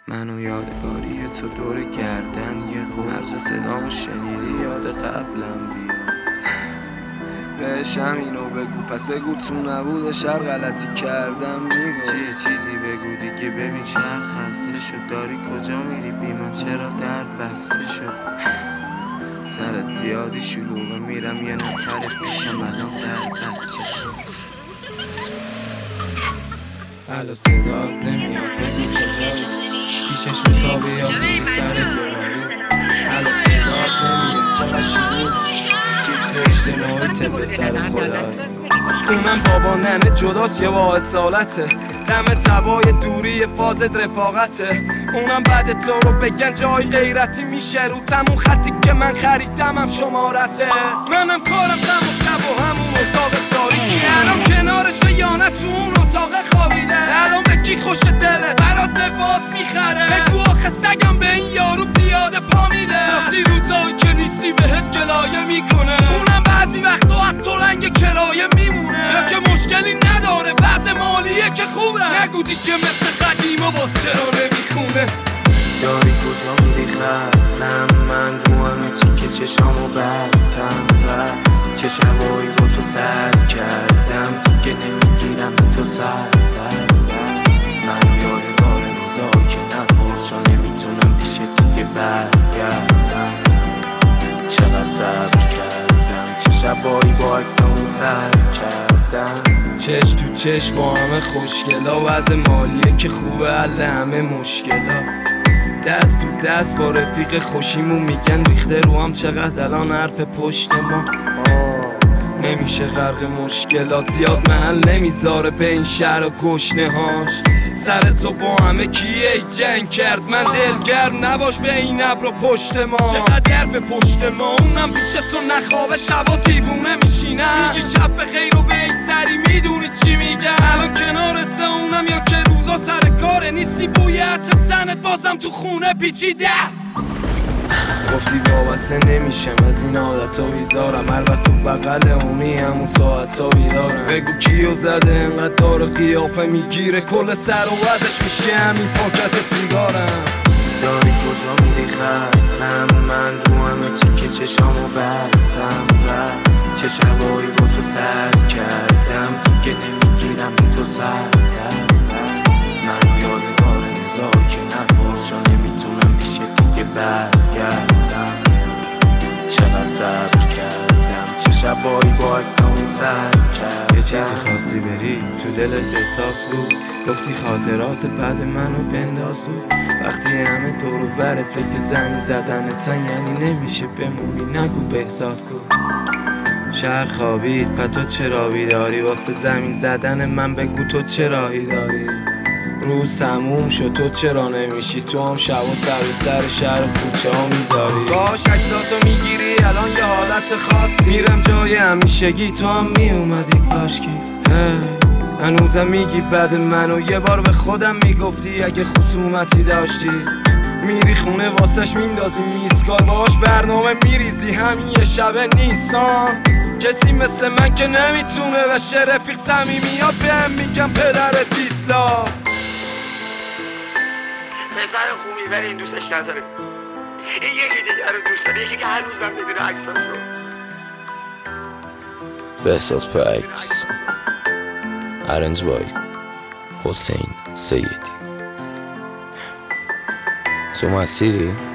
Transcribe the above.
منو یادگاری تو دور گردن یه قرض صدامو شنیدی یاد قبلم بیا بهشم اینو بگو پس بگو تو نبوده شهر غلطی کردم میگو چیه چیزی بگو دیگه ببین شهر خسته شد داری کجا میری بیمان چرا درد بسته شد سرت زیادی شلوغه میرم یه نفر پیشم الان درد بست چطور الو صدات نمیاد بگو کجایی پیشش میخوابی یا بگی سر دوباری الو صدات نمیاد چقدر شروع دوست اجتماعی تپه سر خدایی اونم بابا ننه جداست یه با اصالته دم تبای دوری فازت رفاقته اونم بعد تو رو بگن جای غیرتی میشه رو تمون خطی که من خریدم هم شمارته منم کارم دم و شب و همون اتاق تاریکی الان کنارشه یا نه تو اون اتاق خوابیده الان به کی خوش دله برات لباس میخره بگو آخه سگم به این یارو پیاده پا میده راسی روزایی که نیستی بهت گلایه میکنه اونم بعضی وقتا حتی لنگ کرایه میمونه یا که مشکلی نداره وضع مالیه که خوبه نگو دیگه مثل قدیم و باز چرا نمیخونه داری کجا میری خستم من رو همه چی که چشامو بستم و چه شبایی با تو سر کردم دیگه نمیگیرم به تو سر منو یادگار روزایی که نپرس چون نمیتونم پیش دیگه برگردم چقدر صبر کردم چه شبایی با عکسامو سر کردم چش تو چش با همه خوشگلا وضع مالیه که خوبه حل همه مشکلا دست تو دست با رفیق خوشیمون میگن ریخته رو هم چقدر الان حرف پشت ما نمیشه غرق مشکلات زیاد محل نمیذاره به این شهر و گشنه هاش سر تو با همه کیه جنگ کرد من دلگرم نباش به این ابر و پشت ما چقدر حرف پشت ما اونم پیش تو نخوابه شبا دیوونه میشینم میگه شب بخیر و بهش سری میدونی چی میگم الان کنارت اونم یا که روزا سر کاره نیستی بوی عطر تنت بازم تو خونه پیچیده گفتی وابسته نمیشم از این عادتا بیزارم هر وقت تو بغل اونی همون ساعتا بیدارم بگو کیو زده انقدر داره قیافه میگیره کل سر و وزش میشه همین پاکت سیگارم داری کجا میری خستم من رو همه چی که چشامو بستم و چه شبایی با تو سر کردم دیگه نمیگیرم به تو سر منو یادگار روزایی که نپرس چون نمیتونم پیش دیگه برگردم چقدر صبر کردم چه شبایی با عکسامو سر کردم یه چیزی خواستی بری تو دلت احساس بود گفتی خاطرات بعد منو بنداز دو وقتی همه دور و برت فکر زمین زدنتن یعنی نمیشه بمونی نگو بهزاد کن شهر خوابید پا چرا بیداری واسه زمین زدن من بگو تو چراهی داری روز تموم شد تو چرا نمیشی تو هم شب و سر به سر شهر و کوچه ها میذاری باش عکساتو میگیری الان یه حالت خاصی میرم جای همیشگی تو هم میومدی کاشکی هنوزم میگی بعد منو یه بار به خودم میگفتی اگه خصومتی داشتی میری خونه واسش میندازی میسکال باش برنامه میریزی همین یه شبه نیستان کسی مثل من که نمیتونه بشه رفیق صمیمیات بهم میگم پدر دیسلا پسر خوبی ولی این دوستش نداره این یکی دیگه رو دوست داره یکی که هر روزم میبینه عکساشو بهزاد فکس ارنج بای حسین سیدی تو مسیری؟